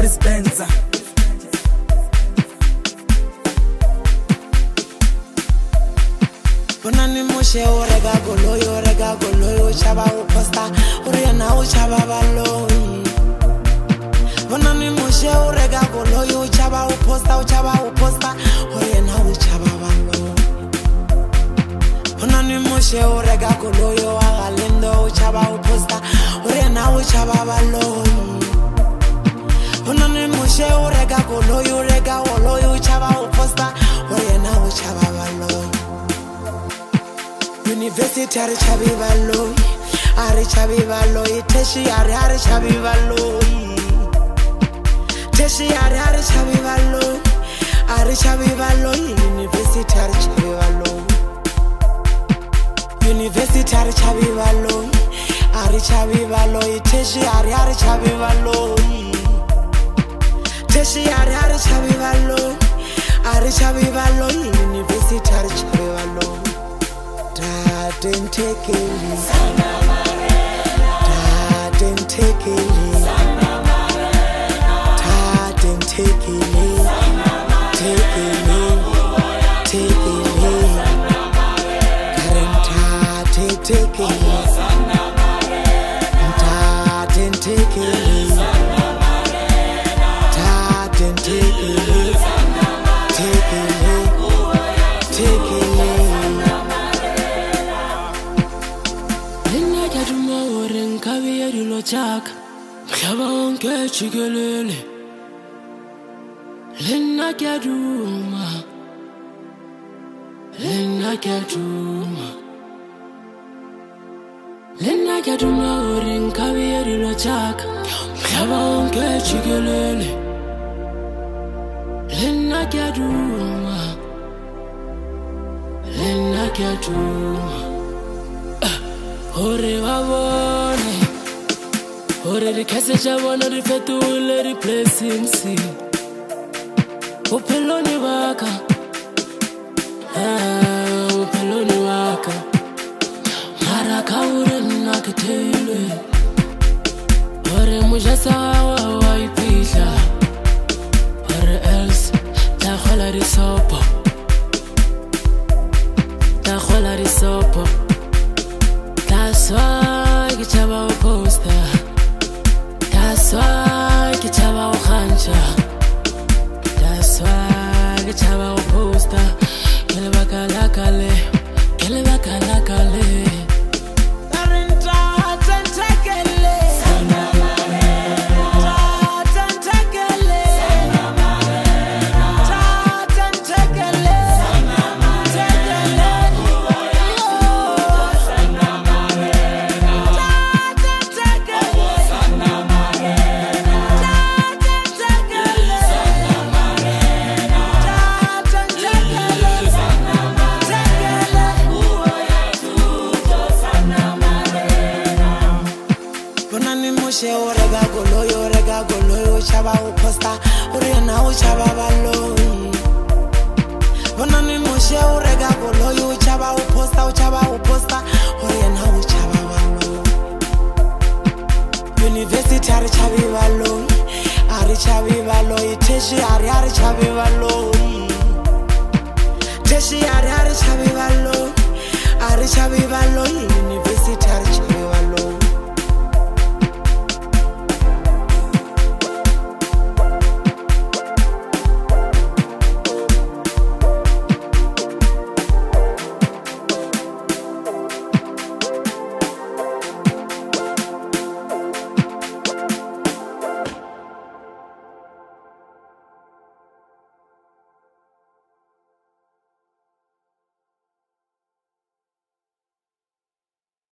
Chris Benza. Bonani moshe o rega goloyo chaba o posta ore na o chaba baloi. Bonani moshe o rega goloyo chaba o posta ore na o chaba baloi. Bonani moshe o rega goloyo agalendo o chaba o posta ore na o chaba baloi. Bonani moshe o rega goloyo chaba o posta ore na o chaba baloi. University are chabi baloi, are chabi baloi, teshi are chabi baloi, teshi are chabi baloi, are chabi baloi. University are chabi baloi, university are chabi baloi, are chabi baloi, teshi are chabi baloi, teshi are chabi baloi, are chabi baloi. University are chabi baloi. Didn't take it, didn't take it, didn't take it, take it, take it, didn't take it, didn't take it, didn't take it, take it, take it. Chaka mhlaba wonke jikelele lena kuyaduma uri ngikabiyeli lo chaka mhlaba wonke jikelele lena kuyaduma ore babone ore di kase jabona di fetule di blessing si upeloni waka maraka ure nakitele ore mujasa wa ipihla ore else ta khola di sopo that's why kichaba poster. That's why kitaba ukhancha. That's why kitaba uposta. Kele bakala kale. Orega goloyo chaba o posta ore na o chaba baloi. Bonani moshe orega goloyo chaba o posta ore na o chaba baloi. University are chabi baloi, teshi are chabi baloi, teshi are chabi baloi, are chabi baloi.